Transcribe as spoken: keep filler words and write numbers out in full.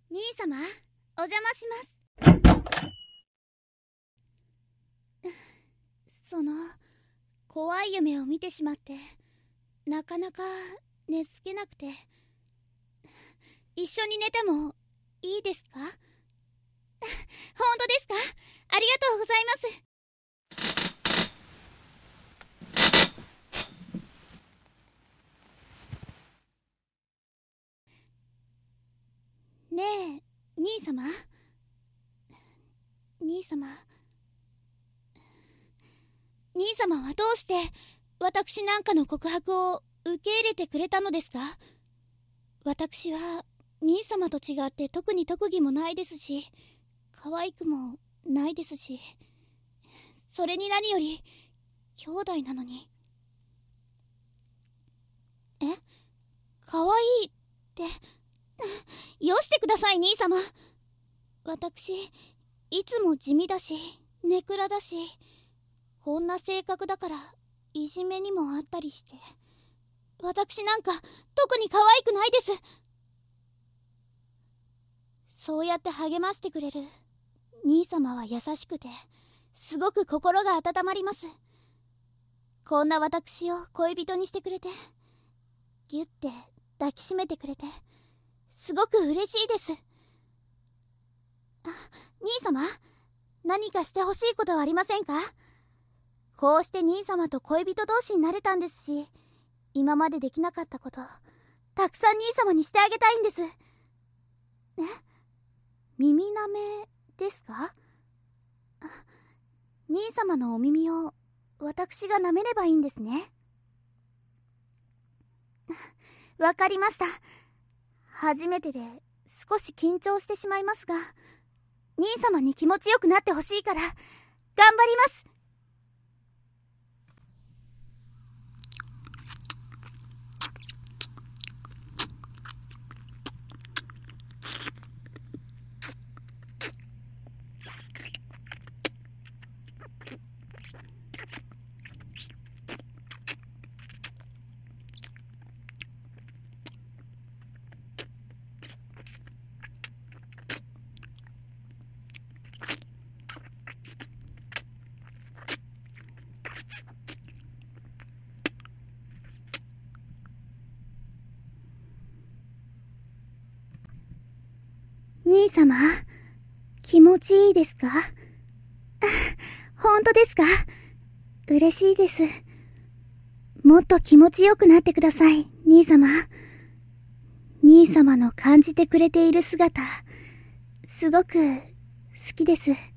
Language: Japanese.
兄様、お邪魔します。その、怖い夢を見てしまって、なかなか寝つけなくて。一緒に寝てもいいですか？本当ですか？ありがとうございます。ねえ、兄様兄様兄様はどうして私なんかの告白を受け入れてくれたのですか？私は兄様と違って特に特技もないですし、可愛くもないですし、それに何より兄弟なのに。え？可愛いってよしてください、兄様。私いつも地味だしネクラだし、こんな性格だからいじめにもあったりして、私なんか特に可愛くないです。そうやって励ましてくれる兄様は優しくて、すごく心が温まります。こんな私を恋人にしてくれて、ギュッて抱きしめてくれて、すごく嬉しいです。あ、兄様、何かしてほしいことはありませんか？こうして兄様と恋人同士になれたんですし、今までできなかったこと、たくさん兄様にしてあげたいんです。え？耳なめですか？あ、兄様のお耳を私が舐めればいいんですね。わかりました。初めてで少し緊張してしまいますが、兄様に気持ちよくなってほしいから頑張ります。兄様、気持ちいいですか？本当ですか？嬉しいです。もっと気持ちよくなってください、兄様。兄様の感じてくれている姿、すごく好きです。